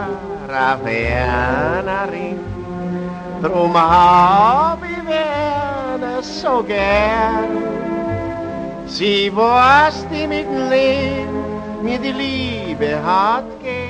war Wernerin, drum hab ich Werner so gern. Sie weiß, die mit dem Leben mir die Liebe hat gegeben.